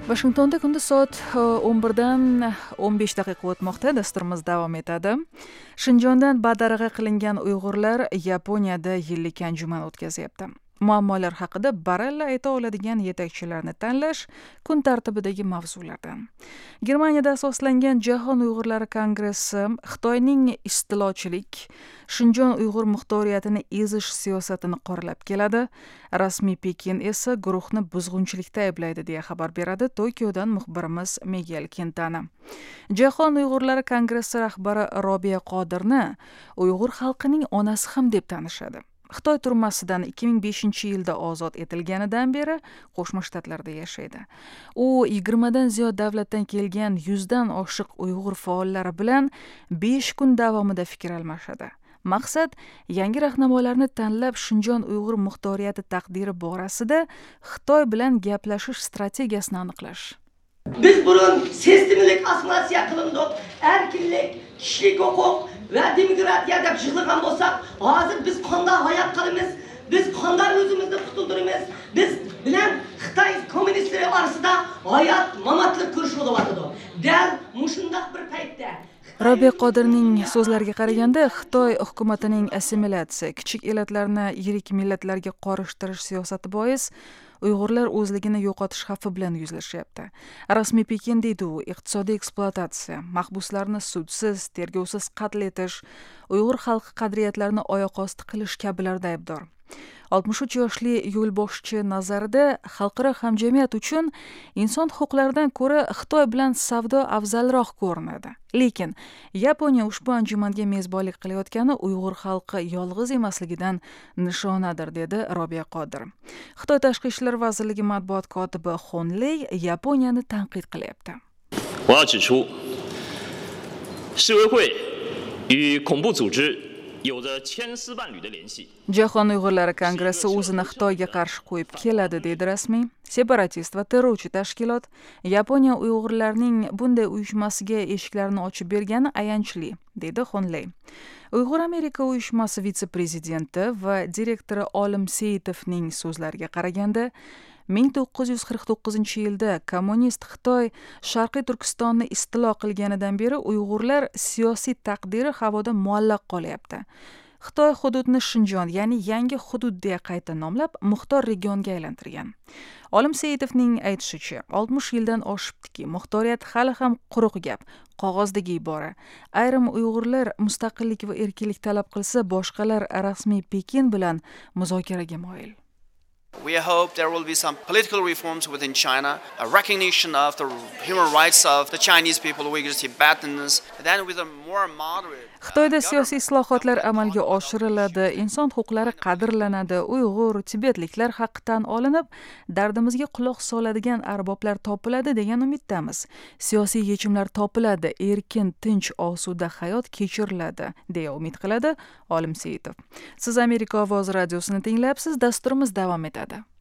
Washingtonda kunda soat 11dan 15 daqiqa o'tmoqda. Dasturimiz davom etadi. Shinjondan badarg'a qilingan Uyg'urlar Yaponiyada yillik anjuman o'tkazyapti. Muammolar haqida baralla ayta oladigan yetakchilarni tanlash kun tartibidagi mavzulardan. Germaniyada asoslangan Jahon Uyg'urlari kongressi Xitoyning istilochilik, Shinjon Uyg'ur muxtoriyatini ezish siyosatini qoralab keladi. Rasmiy Pekin esa guruhni buzg'unchilikda ayblaydi deya xabar beradi Tokiodan muxbirimiz Miguel Quintana. Jahon Uyg'urlari kongressi rahbari Robiya Qodirni Uyg'ur xalqining onasi ham deb tanishadi. Xitoy turmasidan 2005-yilda ozod etilganidan beri Qo'shma Shtatlarda yashaydi. U 20 dan ziyod davlatdan kelgan 100 dan oshiq Uyg'ur faollari bilan 5 kun davomida fikr almashadi. Maqsad yangi rahnamolarni tanlab Shinjon Uyg'ur muxtoriyati taqdiri borasida Xitoy bilan gaplashish strategiyasini aniqlash. Biz burun sistemlik assimilyatsiya qilindik, erkinlik, kishilik huquq ve demokratiya deb yig'ilgan bo'lsak, hozir biz qanday hayot qilamiz, biz qanday o'zimizni qutulduramiz, biz bilan Xitoy kommunistlari orasida hayot mamatlik kurish bo'lyapti. Dal mushundaq bir paytda Robiya Qodirning so'zlariga qaraganda, Xitoy hukumatining assimilyatsiya, kichik elatlarni yirik millatlarga qorishtirish siyosati bois Uyg'urlar o'zligini yo'qotish xavfi bilan yuzlashyapti. Rasmiy Pekin deydi u, iqtisodiy ekspluatatsiya, mahbuslarni sudsiz, tergovsiz qatl etish, Uyg'ur xalqi qadriyatlarini oyoq osti qilish kabilarda aybdor. 63 yoshli yo'lboshchi nazarida xalqaro hamjamiyat uchun inson huquqlaridan ko'ra Xitoy bilan savdo afzalroq ko'rinadi. Lekin Yaponiya ushbu anjumanga mezbonlik qilayotgani Uyg'ur xalqi yolg'iz emasligidan nishonadir, dedi Robiya Qodir. Xitoy Tashqi ishlar vazirligi matbuot kotibi Hon Lei Yaponiyani tanqid qilyapti. 我要指出，世卫会与恐怖组织 有着千丝万缕的联系。 Jahon Uyg'urlari kongressi o'zini Xitoyga qarshi qo'yib keladi, deydi rasmiy. Separatist va terrorchi tashkilot Yaponiya Uyg'urlarning bunday uyushmasiga eshiklarini ochib bergani ayanchli, deydi Hon Lei. Uyg'ur Amerika uyushmasi vitse-prezidenti va direktori Olim Seyitovning so'zlariga qaraganda, 1949-yilda kommunist Xitoy Sharqiy Turkistonni istilo qilganidan beri Uyg'urlar siyosiy taqdiri havoda muallaq qolyapti. Xitoy hududni Shinjon, ya'ni yangi hudud deya qayta nomlab, muxtor regionga aylantirgan. Olim Seyitovning aytishicha, 60 yildan oshibdiki, muxtoriyat hali ham quruq gap, qog'ozdagi ibora. Ayrim Uyg'urlar mustaqillik va erkinlik talab qilsa, boshqalar rasmiy Pekin bilan muzokaraga moyil. We hope there will be some political reforms within China, a recognition of the human rights of the Chinese people, Uyghurs, Tibetans, then with a more moderate. Xitoyda siyosiy islohotlar amalga oshiriladi, inson huquqlari qadrlanadi, Uyg'ur, Tibetliklar haqqi tan olinib, dardimizga quloq soladigan arboblar topiladi degan umiddamiz. Siyosiy yechimlar topiladi, erkin, tinch, osuda hayot kechiriladi, deya umid qiladi Olim Seyitov. Siz Amerika ovozi radiosini tinglayapsiz, dasturimiz davom etadi.